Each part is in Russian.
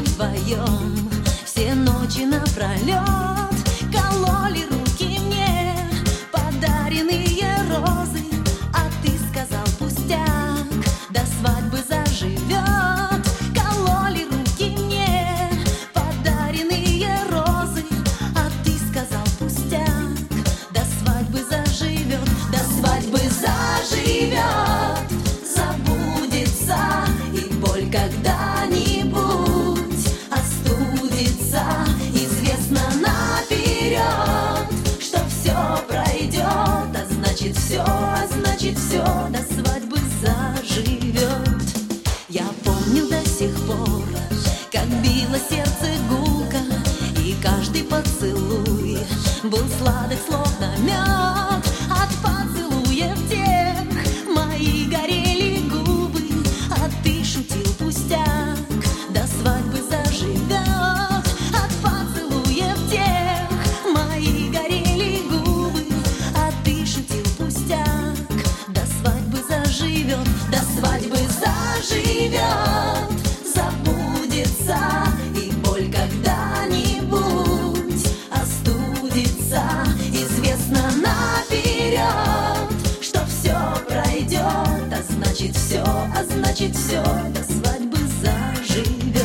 вдвоем все ночи напролет кололи руки мне подаренные розы, а ты сказал пустяк, до свадьбы заживет. Кололи руки мне подаренные розы, а ты сказал пустяк, до свадьбы заживет, до свадьбы заживет, забудется и боль когда-нибудь остудится. Известно наперед, что все пройдет, а значит все, до свадьбы заживет. Я помню до сих пор, как било сердце гулко, и каждый поцелуй был сладок, словно мед. От поцелуев тех мои горели губы, а ты шутил пустяк, до свадьбы заживет. От поцелуев тех мои горели губы, а ты шутил пустяк, до свадьбы заживет, до свадьбы заживет, забудется и боль когда-нибудь остудится. Известно наперед, что все пройдет, а значит все, до свадьбы заживет.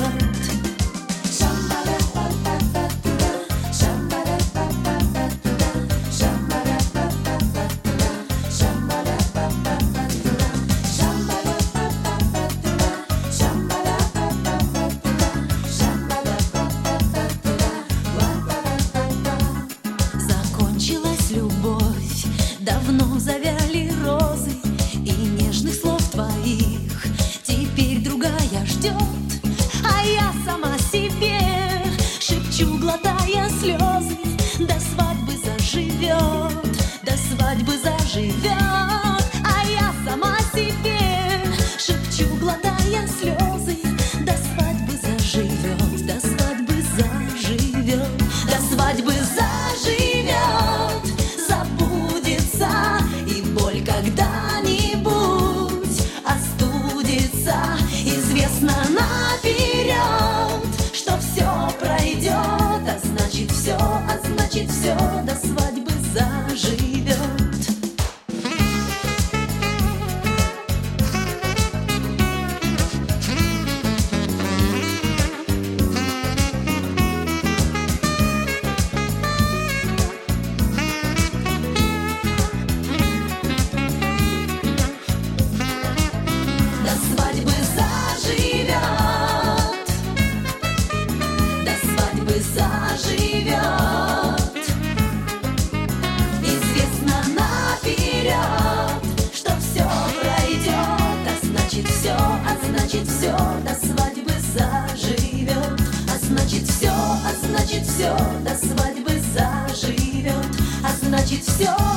Закончилась любовь, давно завяли розы, и нежных слов твоих теперь другая ждет. А я сама себе шепчу, глотая слезы, до свадьбы заживет, до свадьбы заживет. А я сама себе шепчу, глотая слезы, до свадьбы заживет, до свадьбы заживет, до свадьбы заживет, забудется и боль когда-нибудь остудится. Известно наперед, что все пройдет, а значит все, до свадьбы заживет. До свадьбы заживет, до свадьбы заживет. Известно наперед, что все пройдет, а значит все, до свадьбы заживет. А значит все, до свадьбы заживет. А значит все.